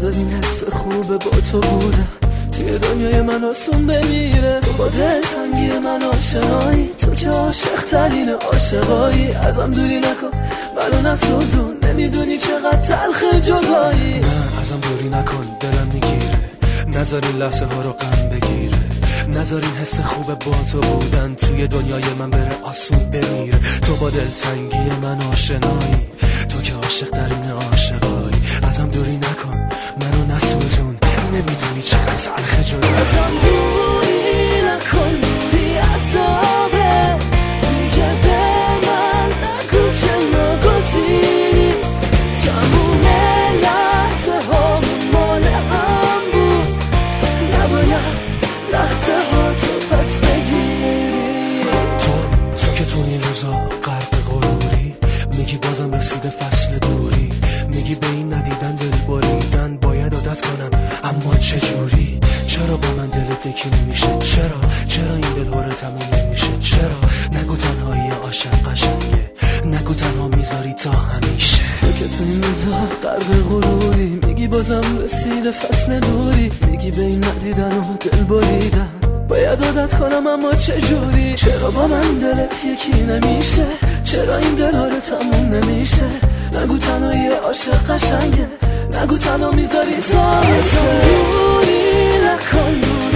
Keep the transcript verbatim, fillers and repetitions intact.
نذارین حس خوبه با تو بودم توی دنیای من آسون بمیره. تو با دلتنگی من آشنایی، تو که عاشق ترین عاشقایی. ازم دوری نکن منو نسوزون، نمیدونی چقدر تلخ جدایی. نه ازم دوری نکن دلم میگیره، نذارین لحظه ها رو غم بگیره، نذارین حس خوبه با تو بودن توی دنیای من بره آسون بمیره. تو با دلتنگی من آشنایی، تو که عاشق ترین عاشقایی. ازم دوری نکن منو نسوزون، نمیدونی چقدر تلخ جدایی. ازم دوری نکن، دوری عذابه، دیگه به من نگو که ناگزیری. تموم لحظه هامون مال هم بود، نباید لحظه ها تو پس بگیری. تو تو که تو این روزا غرق غروری، میگی بازم رسیده فصل دوری، میگی به این ندیدن دل بریدن باید عادت کنم، اما چجوری؟ چرا با من دلت یکی نمیشه؟ چرا چرا این دل هره تموم نمیشه؟ چرا نگو تنهایی عاشق قشنگه، نگو تنها میذاری تا همیشه. تو که تو این روزا غرق غروری، میگی بازم رسیده فصل دوری، میگی به این ندیدن و دل بریدن باید عادت کنم، اما چجوری؟ چرا با من دلت یکی نمیشه؟ چرا این دل هره تموم نمیشه؟ نگو تنهایی عاشق قشنگه، نگو تنها میذاری تا همیشه. دوری نکن